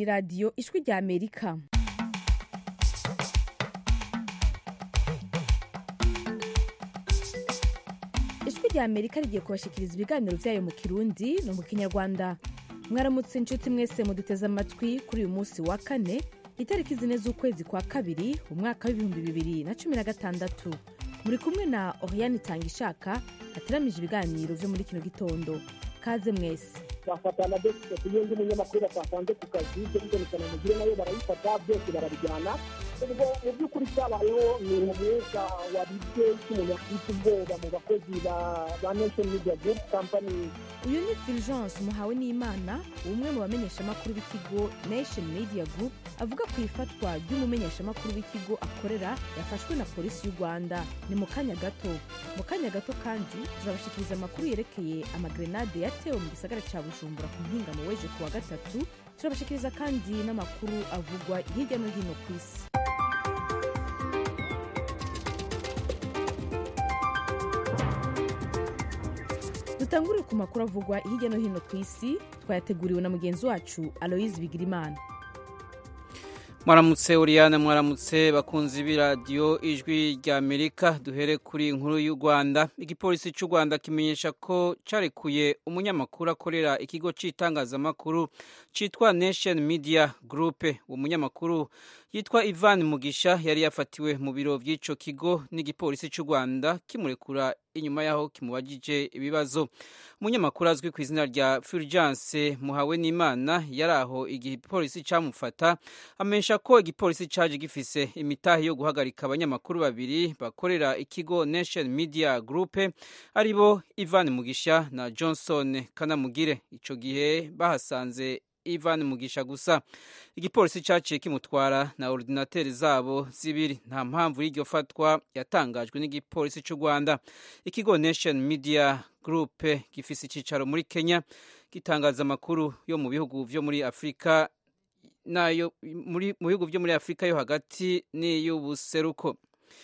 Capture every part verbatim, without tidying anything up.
ni radiyo ijwi rya Amerika. Ijwi rya Amerika rigiye kubashikiriza ibiganiro vyayo mu Kirundi no mu Kinyarwanda. Mwaramutse inshuti mwese muduteze amatwi kuri uyu munsi wa kane itariki zine z'ukwezi kwa kabiri umwaka w'ibihumbi bibiri na cumi na gatandatu. Muri kumwe na Oriane Tangishaka ateramije ibiganiro vyo muri kino gitondo. Kaze mwese. Bafatana dese kuyenga umunyamakuru basanze ku kazi byo gukorana mugire nayo barayifata byose barabijyana. Ubwo mu by'ukuri cyabayeho ni umwuka wabibye cy'umuntu afite ubwoba mu bakozi ba Nation Media Group Company. Uyu ni Fulgence Muhawe n'Imana, umwe mu bamenyeshamakuru b'ikigo Nation Media Group, avuga ku ifatwa ry'umumenyeshamakuru w'ikigo akorera yafashwe na polisi y'u Rwanda. Ni mu kanya gato. Mu kanya gato kandi turabashikiriza amakuru yerekeye amagrenade yatewe mu gisagara ca Bujumbura ku mpingamo w'ejo kuwa gatatu. Turabashikiriza kandi n'amakuru avugwa hirya no hino ku isi. Dutangurire ku makuru avugwa hirya no hino ku isi, twayateguriwe na mugenzi wacu Aloise Bigirimana. Mwaramutse Oriane, mwaramutse bakunzi b'iradiyo ijwi rya Amerika. Duhere kuri inkuru y'u Rwanda. Igipolisi cy'u Rwanda kimenyesha ko carekuye umunyamakuru akorera ikigo c'itangazamakuru citwa Nation Media Group. Uwo munyamakuru yitwa Ivan Mugisha yari yafatiwe mu biro by'ico kigo n'igipolisi cy'u Rwanda kimurekura inyuma yaho kimubajije ibibazo. Umunyamakuru azwi ku izina rya Fulgence Muhawe n'Imana yari aho igihe igipolisi camufata, amenyesha ko igipolisi caje gifise imitahe yo guhagarika abanyamakuru babiri bakorera ikigo Nation Media Group, aribo Ivan Mugisha na Johnson Kanamugire. Ico gihe bahasanze Ivan Mugisha gusa. Igipolisi caciye kimutwara na ordinateri zabo zibiri. Nta mpamvu y'iryo fatwa yatangajwe n'igipolisi cy'u Rwanda. Ikigo Nation Media Group gifise icicaro muri Kenya, gitangaza amakuru yo mu bihugu vyo muri Afrika nayo muri mu bihugu vyo muri Afrika yo hagati n'iy'ubuseruko.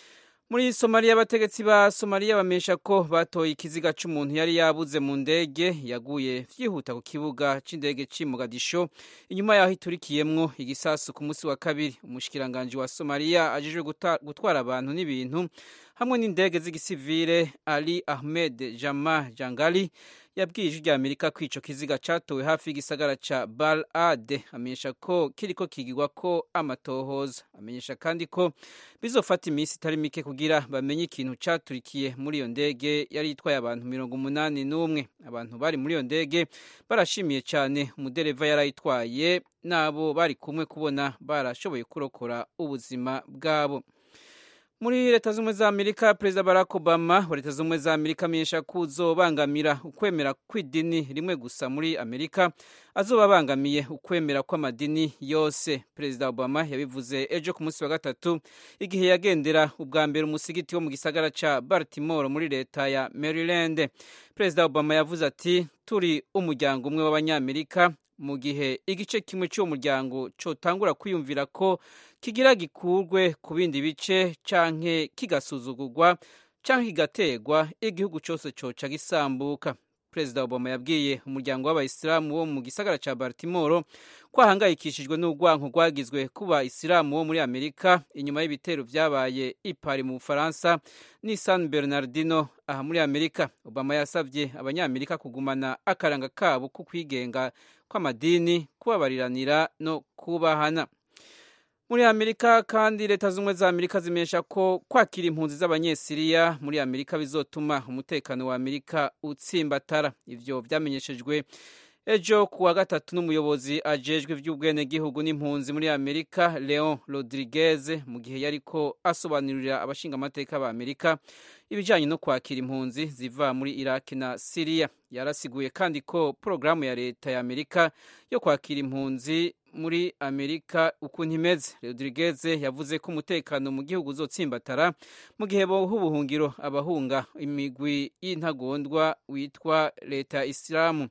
Muri Somalia, abategetsi ba Somalia bamesha ko batoye ikiziga c'umuntu yari yabuze mu ndege yaguye vyihuta ku kibuga c'indege c'i Mogadisho inyuma yaho iturikiyemwo igisasu ku munsi wa kabiri. Umushikiranganje wa Somalia ajejwe gutwara abantu n'ibintu hamwe n'indege z'igisivile Ali Ahmed Jama Jangali yabwiye ijwi rya Amerika ko ico kiziga catowe hafi y'igisagara ca Balad. Amenyesha ko kiriko kigirwa ko amatohoza. Amenyesha kandi ko bizofata iminsi itari mike kugira bamenye ikintu caturikiye muri iyo ndege yari itwaye abantu mirongo umunani n'umwe. Abantu bari muri iyo ndege barashimiye cyane umudereva yarayitwaye nabo bari kumwe kubona barashoboye kurokora ubuzima bwabo. Muri Leta Zunze za Amerika, Perezida Barack Obama wa Leta Zunze za Amerika amenyesha ko uzobangamira ukwemera kw'idini rimwe gusa muri Amerika azobabangamiye ukwemera kw'amadini yose. Perezida Obama yabivuze ejo ku munsi wa gatatu igihe yagendera ubwa mbere umusigiti wo mu gisagara ca Baltimore muri leta ya Maryland. Perezida Obama yavuze ati, turi umuryango umwe w'abanyamerika, mu gihe igice kimwe cy'uwo muryango cotangura kwiyumvira ko kigira gikurwe ku bindi bice canke kigasuzugurwa canke kigategwa, igihugu cose coca gisambuka. Perezida Obama yabwiye umuryango w'abayisilamu wo mu gisagara ca Baltimore ko ahangayikishijwe n'urwanko rwagizwe kuba isilamu wo muri Amerika inyuma y'ibitero vyabaye i Paris mu Bufaransa ni San Bernardino aha muri Amerika. Obama yasavye abanyamerika kugumana akaranga kabo ku kwigenga kw'amadini, kubabariranira no kubahana. Muri Amerika kandi, Leta Zunze za Amerika zimenyesha ko kwakira impunzi z'abanyesiriya muri Amerika bizotuma umutekano wa Amerika utsimbatara. Ivyo vyamenyeshejwe ejo kuwa gatatu n'umuyobozi ajejwe ivy'ubwenegihugu n'impunzi muri Amerika, Leon Rodriguez, mu gihe yariko asobanurira abashinga amateka ba Amerika ibijanye no kwakira impunzi ziva muri Iraq na Syria. Yarasiguye kandi ko programu ya leta ya Amerika yo kwakira impunzi muri Amerika ukuntu imeze. Rodriguez yavuze ko umutekano mu gihugu uzotsimbatara mu gihe boha ubuhungiro abahunga imigwi y'intagondwa witwa Leta Islamu.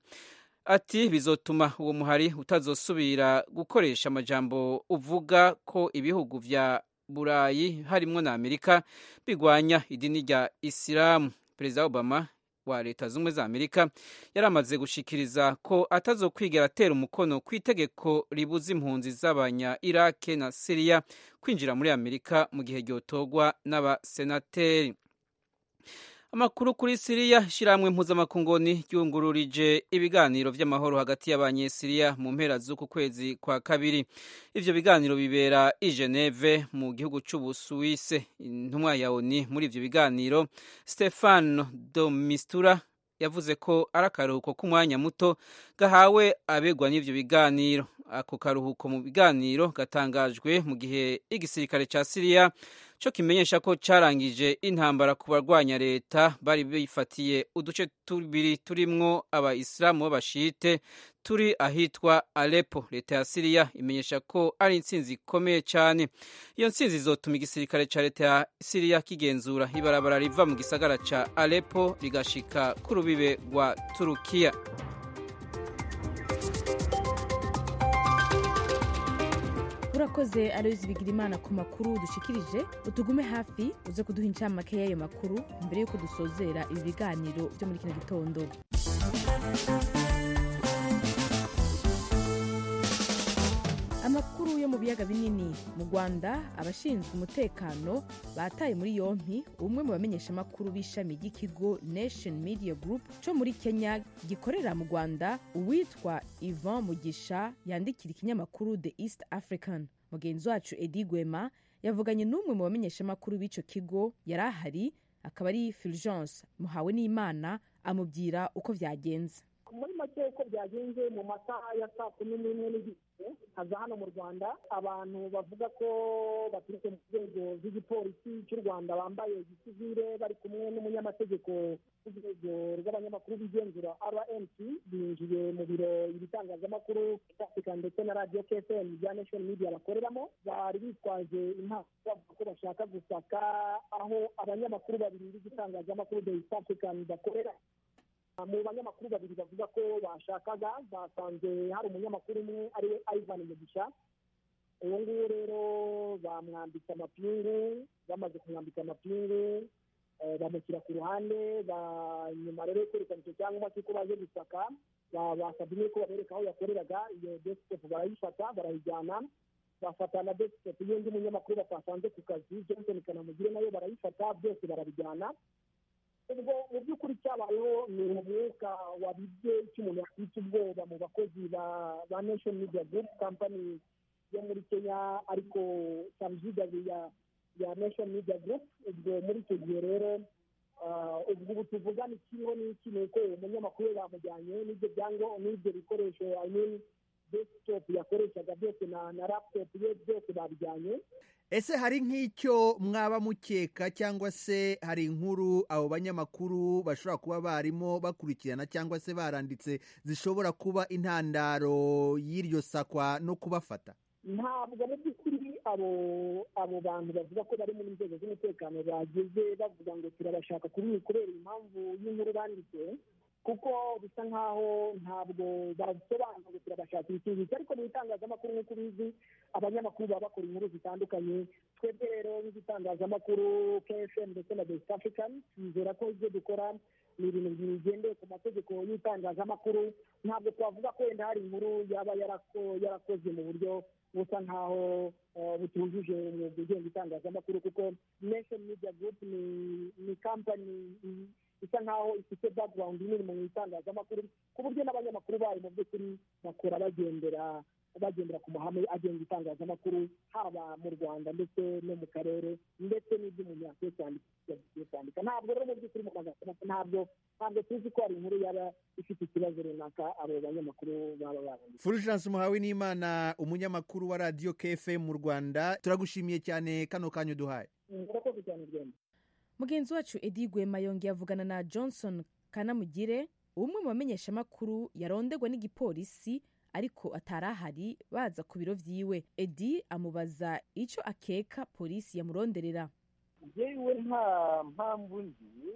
Ati bizotuma uwo muhari utazosubira gukoresha amajambo uvuga ko ibihugu vya Burayi harimwo na Amerika bigwanya idini rya Islamu. Perezida Obama wa leta z'ubumwe za amerika yaramaze gushikiriza ko atazokwigera atera umukono ku itegeko ribuza impunzi z'abanya irake na siriya kwinjira muri amerika mu gihe ryotogwa n'abasenateri. Amakuru kuri Siriya, ishyirahamwe mpuzamakungoni ryungururije ibiganiro vy'amahoro hagati y'abanyesiriya mu mpera z'uku kwezi kwa kabiri. Ivyo biganiro bibera i Geneve mu gihugu c'Ubusuwise. Intumwa ya O N U muri ivyo biganiro, Stefano de Mistura, yavuze ko ari akaruhuko k'umwanya muto gahawe abegwa n'ivyo biganiro. Ako karuhuko mu biganiro gatangajwe mu gihe igisirikare ca Siriya co kimenyesha ko carangije intambara ku barwanya leta bari bifatiye uduce tubiri turimwo abayisilamu b'abashite turi ahitwa Aleppo. Leta ya Siriya imenyesha ko ari intsinzi ikomeye cyane. Iyo ntsinzi izotuma igisirikare ca leta ya Siriya kigenzura ibarabara riva mu gisagara ca Aleppo rigashika ku rubibe rwa Turukiya. urakoze Aloys Bigirimana ku makuru dushikirije. Utugume hafi uze kuduha incamake y'ayo makuru mbere yuko dusozera ibi biganiro byo muri kino gitondo. Amakuru yo mu biyaga binini. Mu Rwanda, abashinzwe umutekano bataye muri yompi umwe mu bamenyesha makuru b'ishami ry'ikigo Nation Media Group cyo muri Kenya gikorera mu Rwanda, uwitwa Ivan Mugisha yandikira ikinyamakuru The East African. Mugenzi wacu Eddie Gwema yavuganye n'umwe mu bamenyesha makuru b'ico kigo yarahari, akaba ari Fulgence Muhawe n'Imana, amubwira uko vyagenze. Muri make uko byagenze mu masaha ya saa kumi n'imwe n'igice haza hano mu Rwanda abantu bavuga ko baturutse mu rwego rw'igipolisi cy'u Rwanda bambaye gisivile bari kumwe n'umunyamategeko w'urwego rw'abanyamakuru bigenzura R M C binjiye mu biro ibitangazamakuru Africa ndetse na Radio K F M bya Nation Media bakoreramo. Bari bitwaje impapuro bavuga ko bashaka gusaka aho abanyamakuru babiri b'igitangazamakuru The East African bakorera. Mu banyamakuru babiri bavuga ko bashakaga basanze hari umunyamakuru umwe ari we Ivan Mugisha. Uwo nguwo rero bamwambitse amapingu, bamaze kumwambika amapingu bamushyira ku ruhande. Nyuma rero kwerekana icyo cyangombwa cy'uko baje gusaka, basabye ko babereka aho yakoreraga. Iyo desktop barayifata barayijyana, bafata na desktop y'undi munyamakuru batasanze ku kazi Johnson Kanamugire nayo barayifata, byose barabijyana. Ubwo mu by'ukuri cyabayeho ni umwuka wabibye cy'umuntu yakwita ubwoba mu bakozi ba Nation Media Group company yo muri Kenya, ariko subsidiary ya ya Nation Media Group. Ubwo muri icyo gihe rero ubwo ubu tuvugana ikiriho n'iki ni uko umunyamakuru bamujyanye n'ibyo byango n'ibyo bikoresho, I mean desktop yakoreshaga byose na na laptop ye byose babijyanye. Ese hari nk'icyo mwaba mukeka cyangwa se hari inkuru abo banyamakuru bashobora kuba barimo bakurikirana cyangwa se baranditse zishobora kuba intandaro y'iryo sakwa no kubafata? Ntabwo mu by'ukuri abo abo bantu bavuga ko bari mu nzego z'umutekano bageze bavuga ngo turabashaka kuri kubera impamvu y'inkuru banditse, kuko bisa nkaho ntabwo basobanura ngo turabashakira ikintu. Ariko mu itangazamakuru nk'uko bizi abanyamakuru baba bakora inkuru zitandukanye. Twebwe rero nk'itangazamakuru K F M ndetse na The East African twizera ko ibyo dukora ni ibintu bigendeye ku mategeko y'itangazamakuru. Ntabwo twavuga ko wenda hari inkuru yaba yarakoze mu buryo busa nkaho butujuje umwuga ugenga itangazamakuru, kuko Nation Media Group ni ni company isa nkaho ifite background nini mu itangazamakuru, ku buryo n'abanyamakuru bayo mu by'ukuri bakora bagendera bagendera ku mahame agenga itangazamakuru, haba mu Rwanda ndetse no mu karere ndetse n'iby'umuntu yakwiye kwandika. Ntabwo rero mu by'ukuri mu itangazamakuru ntabwo ntabwo tuzi ko hari inkuru yaba ifite ikibazo runaka abo banyamakuru baba baranditse. Fulgence Muhawe n'Imana, umunyamakuru wa Radio K F M mu Rwanda, turagushimiye cyane kano kanyu duhaye. Murakoze cyane Rwema. Mugenzi wacu Eddie Gwema yongeye avugana na Johnson Kanamugire, umwe mu bamenyesha makuru yarondegwa n'igipolisi ariko atarahari baza ku biro vyiwe. Eddie amubaza ico akeka polisi yamuronderera. Yewe nta mpamvu nzi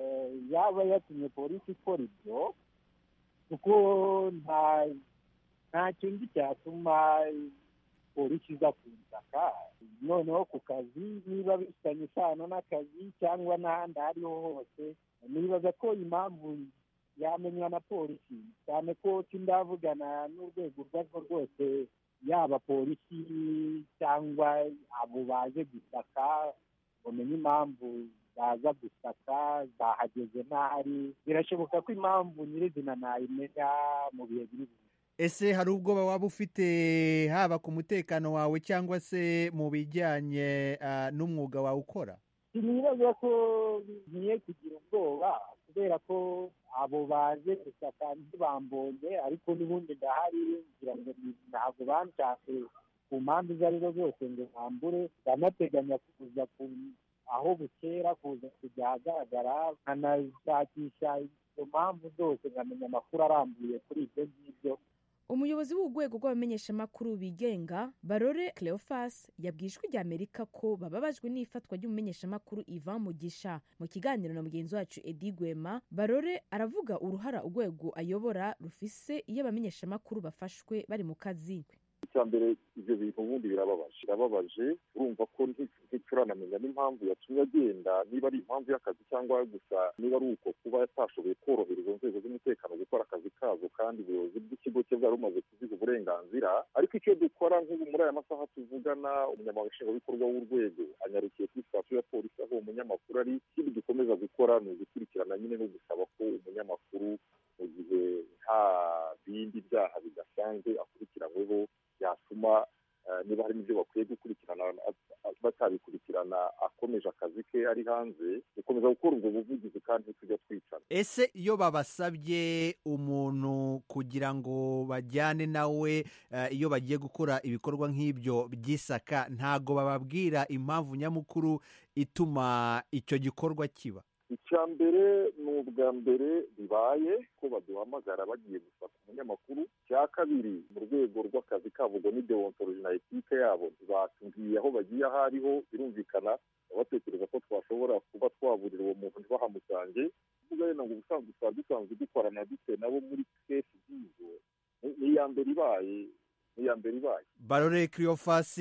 yaba yatumye polisi ikora ibyo, kuko nta nta kindi cyatuma polisi iza kunsaka noneho ku kazi niba bifitanye isano n'akazi cyangwa n'ahandi aho ariho hose, nibaza ko impamvu yamenywa na polisi cyane ko sindavugana n'urwego urwo arirwo rwose, yaba polisi cyangwa abo baje gusaka, bamenye impamvu baza gusaka bahageze ntari. Birashoboka ko impamvu nyirizina nayimenya mu bihe biri buze. Ese hari ubwoba waba ufite haba ku mutekano wawe cyangwa se mu bijyanye uh, n'umwuga wawe ukora? Sinibaza ko ngiye kugira ubwoba kubera ko abo baje gusaka ntibambonye, ariko n'ubundi ndahari ngira ngo ntabwo banshatse ku mpamvu izo arizo zose ngo bambure. Ndanateganya kuza aho bukera kuza kujya ahagaragara nkanashakisha izo mpamvu zose nkamenya amakuru arambuye kuri ibyo ngibyo. Umuyobozi w'urwego rw'abamenyeshamakuru bigenga Barore Cleophas yabwiye Ijwi ry'Amerika ko bababajwe n'ifatwa ry'umumenyeshamakuru Ivan Mugisha. Mu kiganiro na mugenzi wacu Edi Gwema, Barore aravuga uruhara urwego ayobora rufise iyo abamenyeshamakuru bafashwe bari mu kazi. Icya mbere ibyo bintu ubundi birababaje birababaje urumva ko ntituranamenya n'impamvu yatumye agenda, niba ari impamvu y'akazi cyangwa gusa niba ari uko kuba yatashoboye korohereza inzego z'umutekano gukora akazi kazo kandi ubuyobozi bw'ikigo cye bwari bumaze kuziha uburenganzira. Ariko icyo dukora nk'ubu muri aya masaha tuvugana, umunyamabanga nshingwabikorwa w'urwego anyarukiye kuri sitasiyo ya polisi aho umunyamakuru ari. Ikindi dukomeza gukora ni ugukurikirana nyine no gusaba ko umunyamakuru mu gihe nta bindi byaha bidasanzwe akurikiranyweho yatuma niba hari n'ibyo bakwiye gukurikirana batabikurikirana akomeje akazi ke ari hanze, gukomeza gukora ubwo buvugizi kandi tujya twicana. Ese iyo babasabye umuntu kugira ngo bajyane nawe uh, iyo bagiye gukora ibikorwa nk'ibyo by'isaka, ntago bababwira impamvu nyamukuru ituma icyo gikorwa kiba? Icya mbere ni ubwa mbere bibaye ko baduhamagara bagiye gusaka umunyamakuru. Icya kabiri mu rwego rw'akazi kabo ngo ni deontology na etike yabo, batubwiye aho bagiye aho ariho, birumvikana batekereza ko twashobora kuba twaburira uwo muntu ntibahamusange. Kuvuga rero ngo ubusanzwe twari dusanzwe dukorana dute nabo muri kesi z'izo, ni iya mbere ibaye iya mbere ibaye. Barore Cleophas,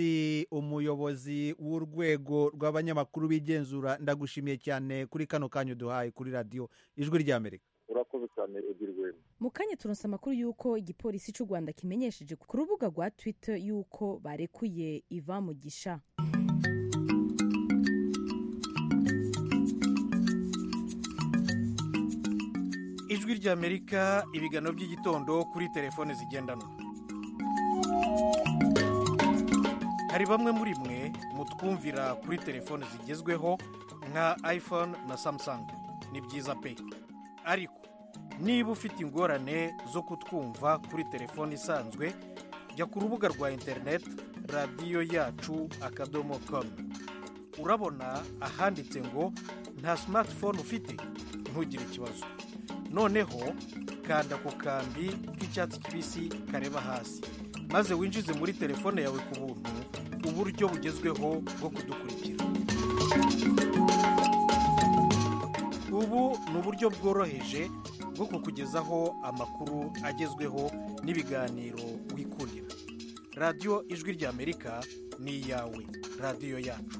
umuyobozi w'urwego rw'abanyamakuru bigenzura, ndagushimiye cyane kuri kano kanyu duhaye kuri radio Ijwi ry'Amerika. Urakoze cyane Edirwema. Mu kanya turonse amakuru y'uko igipolisi cy'u Rwanda kimenyesheje ku rubuga rwa Twitter y'uko barekuye Ivan Mugisha. Ijwi ry'Amerika, ibiganiro by'igitondo kuri telefone zigendanwa. Hari bamwe muri mwe mutwumvira kuri telefone zigezweho nka iPhone na Samsung, ni byiza pe. Ariko niba ufite ingorane zo kutwumva kuri telefone isanzwe, jya ku rubuga rwa internet radiyo yacu akadomo com. Urabona ahanditse ngo nta smartphone ufite, ntugire ikibazo. Noneho kanda ku kambi k'icyatsi kibisi kareba hasi, maze winjize muri telefone yawe ku buntu uburyo bugezweho bwo kudukurikira. Ubu ni uburyo bworoheje bwo kukugezaho amakuru agezweho n'ibiganiro wikundira. Radio Ijwi ry'Amerika ni iyawe, radiyo yacu.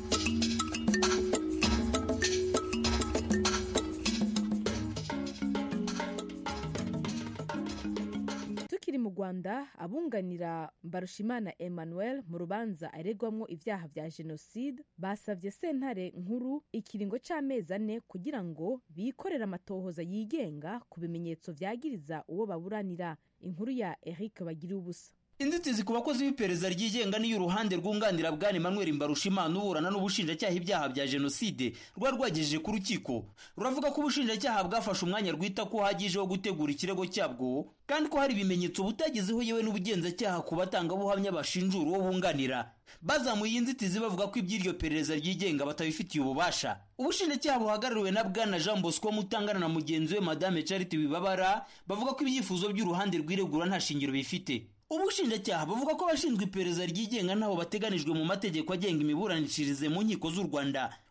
Tukiri mu Rwanda, abunganira Mbarushimana Emmanuel mu rubanza aregwamo ibyaha bya jenoside basavye sentare nkuru ikiringo c'amezi ane kugira ngo bikorere amatohoza yigenga ku bimenyetso vyagiriza uwo baburanira. Inkuru ya Eric Bagiriubusa. Inzitizi ku bakozi b'iperereza ryigenga ni y'uruhande rwunganira bwana Emmanuel Mbarushimana uburana n'ubushinjacyaha ibyaha bya jenoside rwa rwagejeje ku rukiko. Ruravuga ko ubushinjacyaha bwafashe umwanya rwita ko hagije wo gutegura ikirego cyabwo kandi ko hari ibimenyetso butagezeho yewe n'ubugenzacyaha ku batanga buhamya bashinjura uwo bunganira. Bazamuye inzitizi bavuga ko iby'iryo perereza ryigenga batabifitiye ububasha. Ubushinjacyaha buhagarariwe na bwana Jean Bosco Mutangana na mugenzi we Madame Charity Wibabara bavuga ko ibyifuzo by'uruhande rwiregura nta shingiro bifite. Ubushinjacyaha bavuga ko abashinzwe iperereza ryigenga ntaho bateganijwe mu mategeko agenga imiburanishirize mu nkiko z'u Rwanda.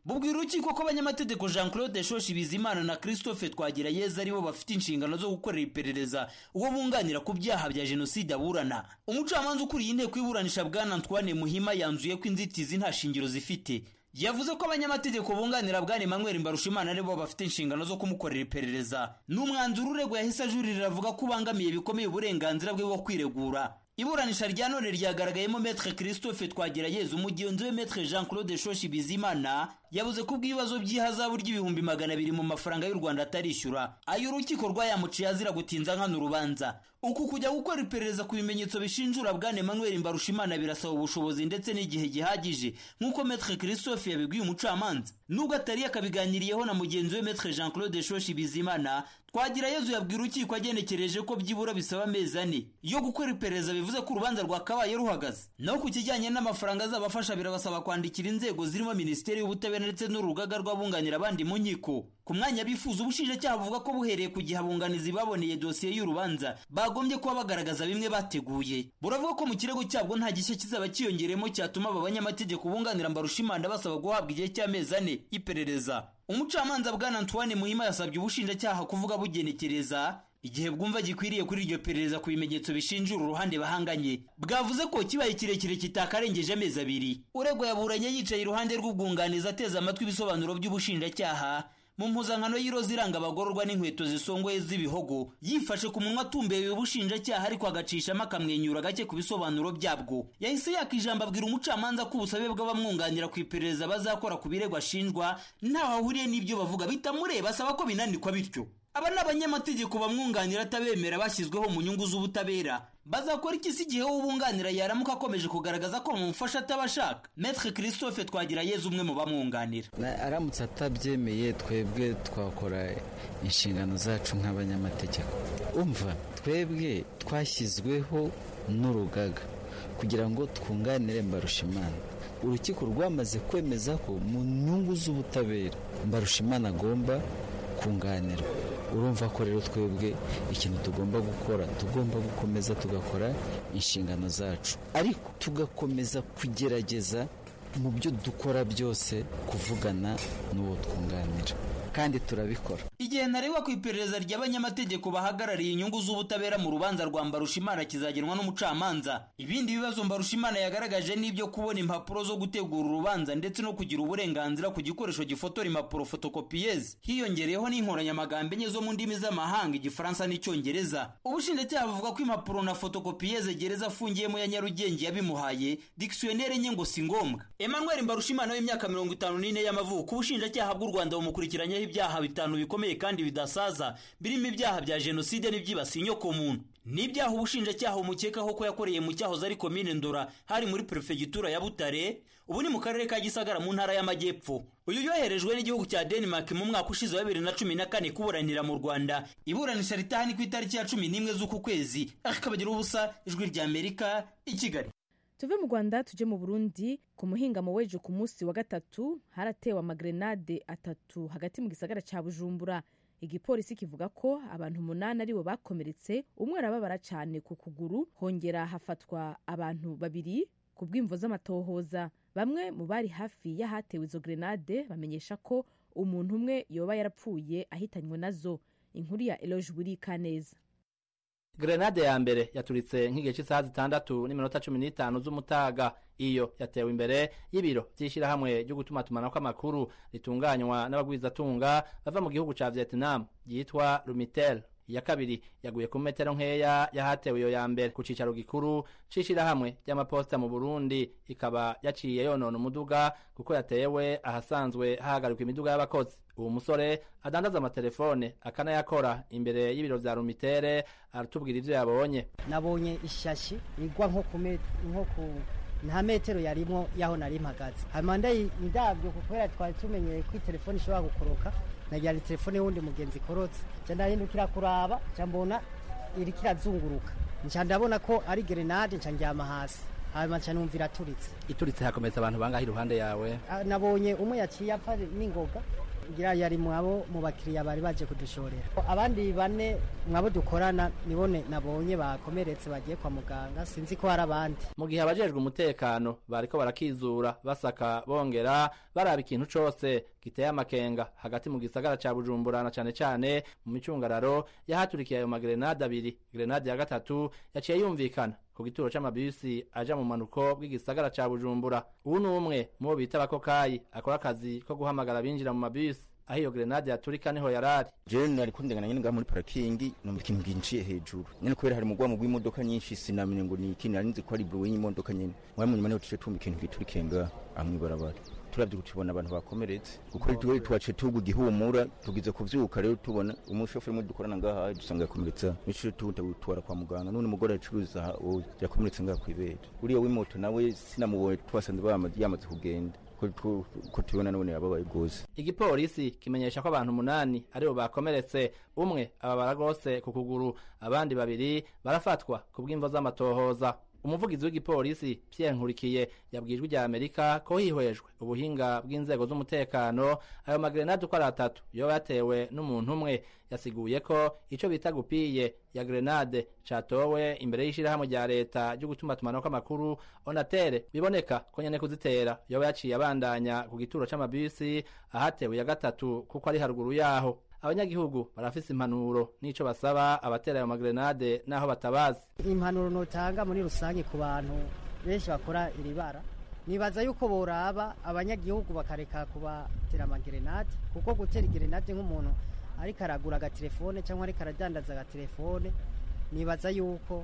bubwira urukiko ko abanyamategeko Jean Claude Shoshi Bizimana na Christophe Twagirayeza aribo bafite inshingano zo gukorera iperereza uwo bunganira ku byaha bya jenoside aburana. Umucamanza ukuriye inteko y'iburanisha Bwana Antoine Muhima yanzuye ko inzitizi nta shingiro zifite. Yavuze ko abanyamategeko bunganira Bwana Emmanuel Mbarushimana aribo bafite inshingano zo kumukorera iperereza. N'umwanzuro urego yahise ajuririra avuga ko bangamiye bikomeye uburenganzira bwe bwo kwiregura. Iburanisha rya none ryagaragayemo Maître Christophe Twagirayeza umugenzi we Maître Jean Claude Shoshi Bizimana yavuze ko bw'ibibazo by'ihazabu ry'ibihumbi magana abiri mu mafaranga y'u Rwanda atarishyura. Ayo urukiko rwayamuciye azira gutinza nkana urubanza. Uku kujya gukora iperereza ku bimenyetso bishinjura Bwana Emmanuel Mbarushimana birasaba ubushobozi ndetse n'igihe gihagije nk'uko Maître Christophe yabibwiye umucamanza. Nubwo atari akabiganiriyeho na mugenzi we Maître Jean Claude Shoshi Bizimana, Twagirayezu yabwira urukiko agenekereje ko byibura bisaba amezi ane yo gukora iperereza, bivuze ko urubanza rwakabaye ruhagaze. Naho ku kijyanye n'amafaranga azabafasha birabasaba kwandikira inzego zirimo Minisiteri y'Ubutabera ndetse n'urugaga rw'abunganira abandi mu nkiko. Ku mwanya bifuza ubushinjacyaha buvuga ko buhereye ku gihe abunganizi baboneye dosiye y'urubanza bagombye kuba bagaragaza bimwe bateguye. Buravuga ko mu kirego cyabwo nta gishya kizaba kiyongeremo cyatuma aba banyamategeko bunganira Mbarushimana basaba guhabwa igihe cy'amezi ane iperereza. Umucamanza Bwana Antoine Muhima yasabye ubushinjacyaha kuvuga bugenekereza igihe bwumva gikwiriye kuri iryo perereza ku bimenyetso bishinjura uruhande bahanganye. Bwavuze ko kibaye kirekire kitakarengeje amezi abiri. Urego yaburanye yicaye iruhande rw'ubwunganizi ateza amatwi ibisobanuro by'ubushinjacyaha mu mpuzankano y'iroza iranga abagororwa n'inkweto zisongoye z'ibihogo, yifashe ku munwa atumbereye ubushinjacyaha ariko agacishamo akamwenyura gake ku bisobanuro byabwo. Yahise yaka ijambo abwira umucamanza ko ubusabe bw'abamwunganira ku iperereza bazakora ku birego ashinjwa ntaho ahuriye n'ibyo bavuga bitamureba, asaba ko binandikwa bityo. Aba n'abanyamategeko bamwunganira atabemera bashyizweho mu nyungu z'ubutabera. Bazakora iki se igihe ubunganira yaramuka akomeje kugaragaza ko mumufasha atabashaka? Maître Christophe Twagirayeza umwe mu bamwunganira aramutse atabyemeye, twebwe twakora inshingano zacu nk'abanyamategeko. Umva, twebwe twashyizweho n'urugaga kugira ngo twunganire Mbarushimana. Urukiko rwamaze kwemeza ko mu nyungu z'ubutabera Mbarushimana agomba kunganirwa. Urumva ko rero twebwe ikintu tugomba gukora, tugomba gukomeza tugakora inshingano zacu, ariko tugakomeza kugerageza mu byo dukora byose kuvugana n'uwo twunganira, kandi turabikora. Igihe ntarengwa ku iperereza ry'abanyamategeko bahagarariye inyungu z'ubutabera mu rubanza rwa Mbarushimana kizagenwa n'umucamanza. Ibindi bibazo Mbarushimana yagaragaje n'ibyo kubona impapuro zo gutegura urubanza ndetse no kugira uburenganzira ku gikoresho gifotora impapuro photocopieuse, hiyongereyeho n'inkoranyamagambo enye zo mu ndimi z'amahanga, Igifaransa n'Icyongereza. Ubushinjacyaha buvuga ko impapuro na photocopieuse gereza afungiyemo ya Nyarugenge yabimuhaye dictionnaire enye ngo si ngombwa. Emmanuel Mbarushimana w'imyaka mirongo itanu n'ine y'amavuko, ubushinjacyaha bw'u Rwanda bumukurikiranyeho ibyaha bitanu bikomeye kandi bidasaza birimo ibyaha bya jenoside n'ibyibasiye inyokomuntu. N'ibyaha ubushinjacyaha umukekaho ko yakoreye mu cyahoze ari komine Ndora hari muri prefegitura ya Butare, ubu ni mu karere ka Gisagara mu ntara y'Amajyepfo. Uyu yoherejwe n'igihugu cya Denmark mu mwaka ushize wa bibiri na cumi na kane kuburanira mu Rwanda. Iburanisha ritahani ku itariki ya cumi n'imwe z'uku kwezi. Akabagira ubusa, Ijwi rya Amerika, i Kigali. Tuve mu Rwanda tuje mu Burundi. Ku muhingamo w'ejo ku munsi wa gatatu haratewe amagrenade atatu hagati mu gisagara cya Bujumbura. Igipolisi kivuga ko abantu umunani aribo bakomeretse, umwe arababara cyane ku kuguru, hongera hafatwa abantu babiri ku bw'imvo z'amatohoza. Bamwe mu bari hafi y'ahatewe izo grenade bamenyesha ko umuntu umwe yoba yarapfuye ahitanywe nazo. Inkuru ya Eloge Burikaneza. Grenade ya mbere yaturitse nk'igihe cy'isaha zitandatu n'iminota cumi n'itanu z'umutaga. Iyo yatewe imbere y'ibiro by'ishyirahamwe ryo gutumatumanako amakuru ritunganywa n'abagwizatunga bava mu gihugu ca Vietnam yitwa Lumitel. Iya kabiri yaguye ku metero nkeya yahatewe iyo ya mbere ku cicaro gikuru c'ishyirahamwe ry'amaposta mu Burundi, ikaba yaciye yonona umuduga kuko yatewe ahasanzwe hahagarikwa imiduga y'abakozi. Uwo musore adandaza amatelefone akanayakora imbere y'ibiro vya Lumitel aratubwira ivyo yabonye. Nabonye ishashi igwa nko ku nko ku nta metero yarimo yaho nari mpagaze. Hamanda ndavyo kukwera twari tumenyeye ko telefone ishobora gukoroka, najyana telefone wundi mugenzi korotse, cyanda hindukira kuraba cyambona iri kirazunguruka, nca ndabona ko ari grenade, nca njyama hasi, hanyuma nca numvira turitse. Ituritse hakomeza abantu bangahe iruhande yawe? Nabonye umwe yaciye apfa n'ingoga, ngira yari mwabo mu bakiriya bari baje kudushorera. Abandi bane mwabo dukorana nibone nabonye bakomeretse bagiye kwa muganga, sinzi ko hari abandi. Mu gihe abajejwe umutekano bariko barakizura basaka bongera baraba ikintu cose giteye amakenga hagati mu gisagara ca Bujumbura na cane cane mu micungararo yahaturikiye ayo magrenade abiri. Grenade ya gatatu yaciye yumvikana ku gituro c'amabisi aja mu manuko bw'igisagara ca Bujumbura. Ubu numwe mu bita abakokayi akora akazi ko guhamagara binjira mu mabisi. Aho iyo grenade yaturika niho yarari. Je nari kundengana nyine nga muri parking no mu kintu ginciye hejuru. Nyine kubera hari mugwa mu bw'imodoka nyinshi sinamenye ngo ni ikintu narinzi ko ari bruit y'imodoka nyine. Mwari mu nyuma niho tuce tumba ikintu giturikenga amwe barabara. Turavye kutibona abantu bakomeretse kuko twe twace tugu gihumura tugize kuvyuka rero tubona umushoferi mu dukorana ngaha dusanga yakomeretsa nico tunta gutwara kwa muganga none umugore acuruza yakomeretse ngaha kwibera uriya w'imoto nawe sinamuboye twasanze bamaze yamaze kugenda ko tubona none yababaye gose. Igipolisi kimenyesha ko abantu munani aribo bakomeretse, umwe ababara gose ku kuguru, abandi babiri barafatwa ku bw'imvo z'amatohoza. Umuvugizi w'igipolisi Pierre Nkurikiye yabwijwe rya Amerika ko hihwejwe ubuhinga bw'inzego z'umutekano ayo magrenade uko ari atatu yo batewe n'umuntu umwe. Yasiguye ko ico bita gupiye ya grenade catowe imbere y'ishirahamwe rya leta ryo gutuma tumanako amakuru Onatere, biboneka ko nyene kuzitera yo yaciye abandanya ku gituro c'amabisi ahatewe ya gatatu kuko ari haruguru yaho. Abanyagihugu barafise impanuro nico basaba abatera ayo magrenade naho batabazi. Impanuro notanga muri rusange ku bantu benshi bakora iri bara, nibaza yuko boraba abanyagihugu bakareka kubatera amagrenade, kuko gutera grenade nk'umuntu ariko aragura agatelefone cyangwa ariko aradandaza agatelefone, nibaza yuko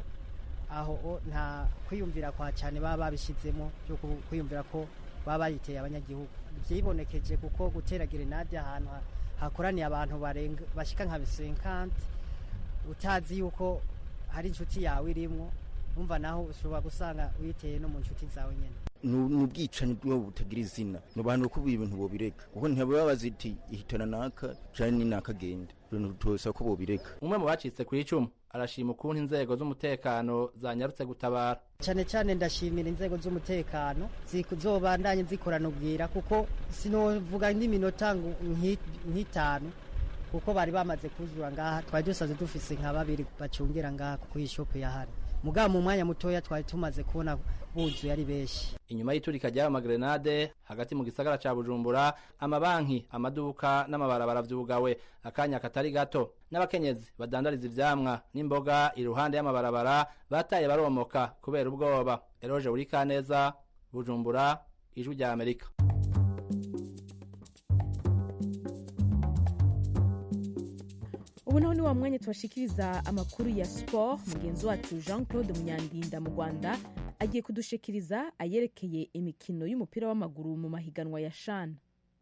aho nta kwiyumvira kwa cyane baba babishizemo cyo kwiyumvira ko baba bayiteye abanyagihugu. Byibonekeje kuko gutera grenade ahantu hakoraniye abantu barenga bashika nka cinquante utazi yuko hari inshuti yawe irimo, umva naho ushobora gusanga uyiteye no mu nshuti zawe nyene. Nubwicanyi bwo butagira izina no bantu ko ibintu bo bireka kuko ntibabaza iti ihitana naka cyane ni nakagenda ibintu tose ko bo bireka. Umwe mu bacitse kuri icumu arashima ukuntu inzego z'umutekano zanyarutse gutabara. Cyane cyane ndashimira inzego z'umutekano zikuzobandanye zikorana ubwira kuko sinovuga n'iminota nk'itanu kuko bari bamaze kuzura ngaha, twari dusaze dufise nka babiri bacungira ngaha ku ishopu ya hano. Mugabo mu mwanya mutoya twari tumaze kubona buzu yari beshi. Inyuma y'iturika ry'ayo magrenade hagati mu gisagara ca Bujumbura, amabanki, amaduka n'amabarabara vyugawe akanya katari gato. N'abakenyezi badandariza ivyamwa n'imboga iruhande y'amabarabara bataye baromoka kubera ubwoba. Eroje Urikaneza, Bujumbura, Ijwi rya Amerika. Ubu naho ni wa mwanya tubashikiriza amakuru ya sport. Mugenzi wacu Jean Claude Munyandinda mu Rwanda agiye kudushikiriza ayerekeye imikino y'umupira w'amaguru mu mahiganwa ya CHAN.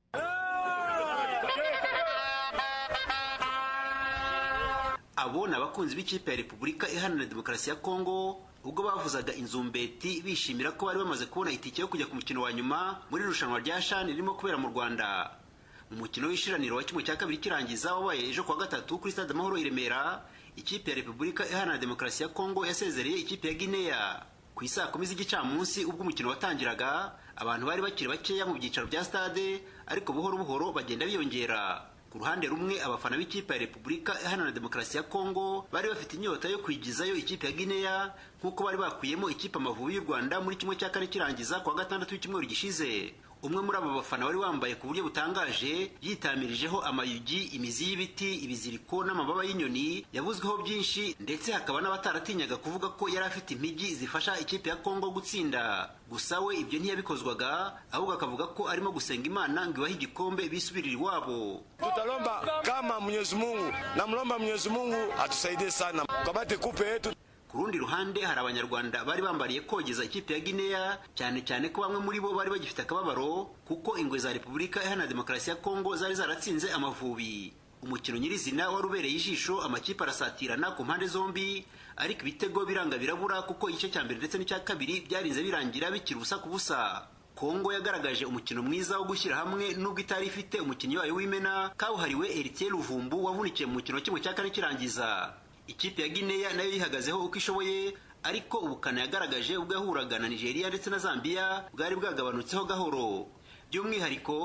Abona abakunzi b'ikipe ya Repubulika Iharanira Demokarasi ya Kongo ubwo bavuzaga inzumbeti bishimira ko bari bamaze kubona itike yo kujya ku mukino wa nyuma muri irushanwa rya CHAN ririmo kubera mu Rwanda. Umukino w'ishiraniro wa kimwe cya kabiri kirangiza wabaye ejo kwa gatatu kuri Stade Amahoro i Remera, ikipe ya Repubulika Iharanira Demokarasi ya Kongo yasezereye ikipe ya Guinea. Ku isaa kumi z'igicamunsi ubwo umukino watangiraga, abantu bari bakiri bakeya mu byicaro bya stade, ariko buhoro buhoro bagenda biyongera. Ku ruhande rumwe abafana b'ikipe ya Repubulika Iharanira Demokarasi ya Kongo bari bafite inyota yo kwigizayo ikipe ya Guinea nkuko bari bakuyemo ikipe Amavubi y'u Rwanda muri kimwe cya kane kirangiza kwa gatandatu w'icyumweru gishize. Umwe muri abo bafana wari wambaye ku buryo butangaje yitamirijeho amayugi, imizi y'ibiti, ibiziriko n'amababa y'inyoni yavuzweho byinshi, ndetse hakaba n'abataratinyaga kuvuga ko yari afite impigi zifasha ikipe ya Kongo gutsinda. Gusa we ibyo ntiyabikozwaga, ahubwo akavuga ko arimo gusenga Imana ngo ibahe igikombe bisubirira iwabo. Tutalomba kama Mwenyezi Mungu, namlomba Mwenyezi Mungu atusaidie sana kabate kupe yetu. Ku rundi ruhande hari abanyarwanda bari bambariye kogeza ikipe ya Guinea, cyane cyane ko bamwe muri bo bari bagifite akababaro kuko ingwe za Repubulika Iharanira Demokarasi ya Kongo zari zaratsinze Amavubi. Umukino nyirizina wari ubereye ijisho, amakipe arasatirana ku mpande zombi, ariko ibitego biranga birabura kuko igice cya mbere ndetse n'icya kabiri byarinze birangira bikiri ubusa ku busa. Kongo yagaragaje umukino mwiza wo gushyira hamwe nubwo itari ifite umukinnyi wayo w'imena kabuhariwe Eritier Luvumbu wavunikiye mu mukino kimwe cya kane kirangiza. Ikipe ya Guinea nayo yihagazeho uko ishoboye, ariko ubukana yagaragaje ubwo yahuraga na Nigeria ndetse na Zambia bwari bwagabanutseho gahoro. By'umwihariko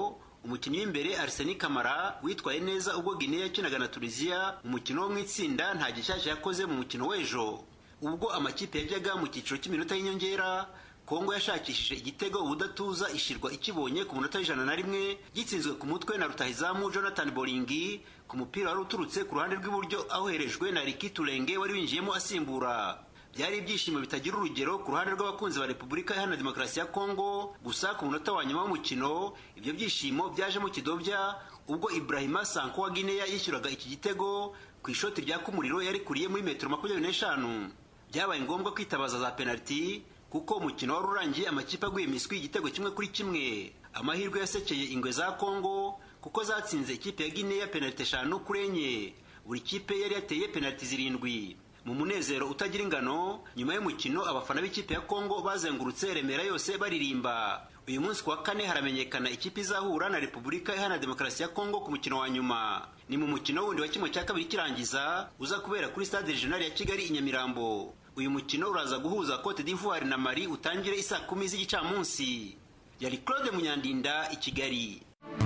umukinnyi w'imbere Arsene Kamara witwaye neza ubwo Guinea yakinaga na Tunisia mu mukino wo mu itsinda nta gishyashya yakoze mu mukino w'ejo. Ubwo amakipe yajyaga mu cyiciro cy'iminota y'inyongera, Kongo yashakishije igitego ubudatuza ishirwa ikibonye ku munota w'ijana na rimwe gitsinzwe ku mutwe na rutahizamu Jonathan Bolingi ku mupira wari uturutse ku ruhande rw'iburyo ahoherejwe na Ricky Tulenge wari winjiyemo asimbura. Byari ibyishimo bitagira urugero ku ruhande rw'abakunzi ba Repubulika Iharanira Demokarasi ya Kongo, gusa ku munota wa nyuma w'umukino ibyo byishimo byaje mu kidobya ubwo Ibrahima Sanko wa Guinea yishyuraga iki gitego ku ishoti rya kumuriro yari kuriye muri metero makumyabiri n'eshanu. Byabaye ngombwa kwitabaza za penalty kuko umukino wari urangiye amakipe aguye miswi igitego kimwe kuri kimwe. Amahirwe yasekeye ingwe za Kongo kuko zatsinze ikipe ya Guinea penalty eshanu kuri enye. Buri kipe yari yateye penalty zirindwi. Mu munezero utagira ingano, nyuma y'umukino abafana b'ikipe ya Kongo bazengurutse Remera yose baririmba. Uyu munsi kuwa kane haramenyekana ikipe izahura na Repubulika Iharanira Demokarasi ya Kongo ku mukino wa nyuma. Ni mu mukino wundi wa kimwe cya kabiri kirangiza uza kubera kuri Stade Regional ya Kigali i Nyamirambo. Uyu mukino uraza guhuza Cote d'Ivoire na Mali utangire isa kumi z'igicamunsi. Yari Claude Munyandinda i Kigali.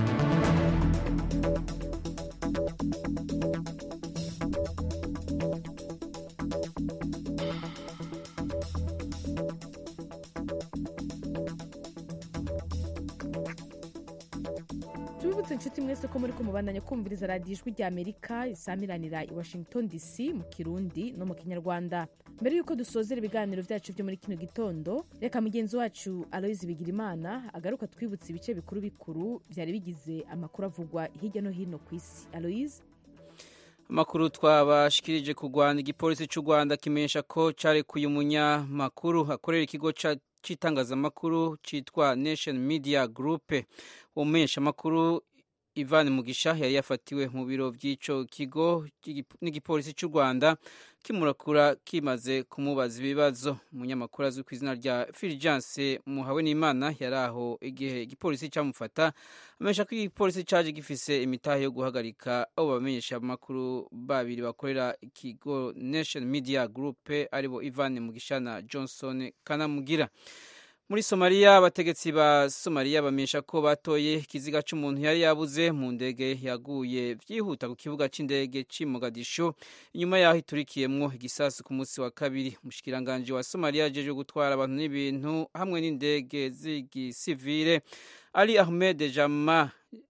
tubibutse inshuti mwese ko muri kumubandanya kumviriza radiyo ijwi rya Amerika isamiranira i Washington D C mu Kirundi no mu Kinyarwanda. Mbere yuko dusozera ibiganiro byacu byo muri kino gitondo, reka mugenzi wacu Aloise Bigirimana agaruka twibutse ibice bikuru bikuru byari bigize amakuru avugwa hirya no hino ku isi. Aloise. Amakuru twabashikirije ku Rwanda, igipolisi cy'u Rwanda kimenyesha ko carekuye umunyamakuru akorera ikigo ca citangazamakuru citwa Nation Media Group. Umumenyesha makuru Ivan Mugisha yari yafatiwe mu biro by'ico kigo n'igipolisi cy'u Rwanda kimurakura kimaze kumubaza ibibazo. Umunyamakuru azwi ku izina rya Fulgence Muhawenimana yari aho igihe igipolisi cyamufata, amenyesha ko igipolisi caje gifise imitahe yo guhagarika abo bamenyesha makuru babiri bakorera ikigo Nation Media Group aribo Ivan Mugisha na Johnson Kanamugira. Muri Somalia, abategetsi ba Somalia bamenyesha ko batoye ikiziga cy'umuntu yari yabuze mu ndege yaguye vyihuta ku kibuga c'indege ci Mogadisho inyuma yaho iturikiyemwo igisasu ku munsi wa kabiri. Mushikiranganje wa Somalia jeje gutwara abantu n'ibintu hamwe n'indege z'igisivile Ali Ahmed Jama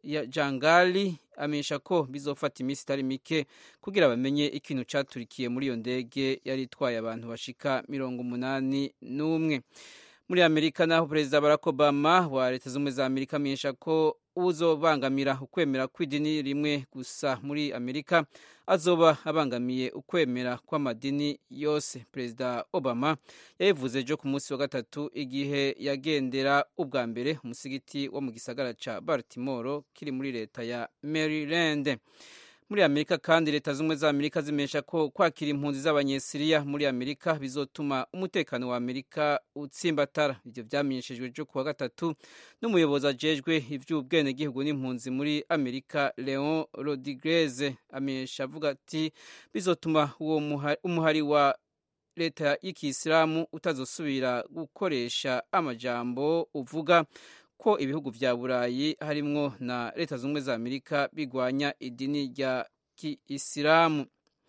Jangali amenyesha ko bizofata imisi itari mike kugira bamenye ikintu caturikiye muri iyo ndege yari itwaye abantu bashika mirongo umunani n'umwe. Muri Amerika naho Perezida Barack Obama wa Leta Zunze Ubumwe za Amerika amenyesha ko uzobangamira ukwemera kw'idini rimwe gusa muri Amerika azoba abangamiye ukwemera kw'amadini yose. Perezida Obama yabivuze ejo ku munsi wa gatatu igihe yagendera ubwa mbere umusigiti wo mu gisagara ca Baltimore kiri muri leta ya Maryland. Muri Amerika kandi Leta Zunze Ubumwe za Amerika zimenyesha ko kwakira impunzi z'abanyesiriya muri Amerika bizotuma umutekano wa Amerika utsimbatara. Ivyo vyamenyeshejwe ejo kuwa gatatu n'umuyobozi ajejwe ivy'ubwenegihugu n'impunzi muri Amerika Leon Rodriguez. Amenyesha avuga ati bizotuma uwo umuhari wa leta y'Ikisilamu utazosubira gukoresha amajambo uvuga ko ibihugu vya Burayi harimwo na Leta Zunze Ubumwe za Amerika bigwanya idini rya Kiislamu.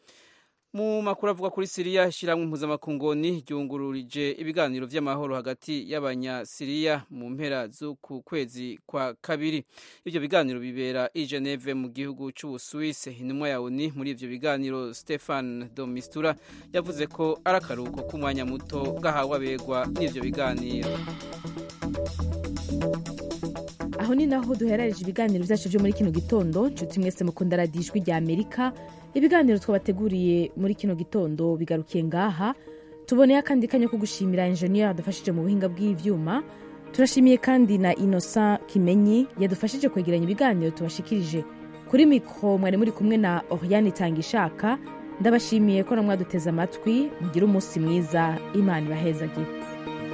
Mu makuru avuga kuri Syria, ishiramwe impuzamakungoni ryungururije ibiganiro vy'amahoro hagati y'abanya-Syria mu mpera z'uku kwezi kwa kabiri. Ivyo biganiro bibera i Geneve mu gihugu c'Ubusuwisi. Intumwa ya O N U muri ivyo biganiro Stefan de Mistura yavuze ko ari akaruhuko k'umwanya muto gahawe abegwa n'ivyo biganiro. Aho ni naho duherereje ibiganiro byacu byo muri kino gitondo. Nshuti mwese mukunda radiyo ijwi rya Amerika, ibiganiro twabateguriye muri kino gitondo bigarukiye ngaha. Tuboneye akandi kanya ko gushimira engineer yadufashije mu buhinga bw'ivyuma. Turashimiye kandi na Innocent Kimenyi yadufashije kwegeranya ibiganiro tubashikirije. Kuri mikro mwari muri kumwe na Oriane Tangishaka. Ndabashimiye ko namwe duteze amatwi. Mugira umunsi mwiza, Imana ibahezagire.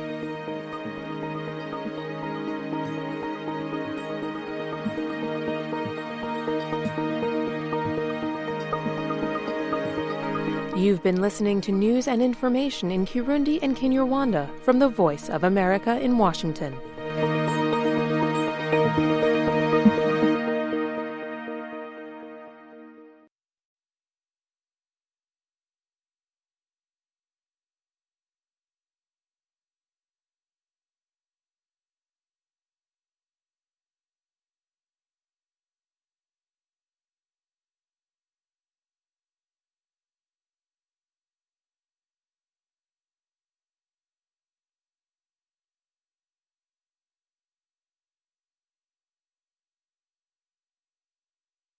You've been listening to news and information in Kirundi and Kinyarwanda from the Voice of America in Washington.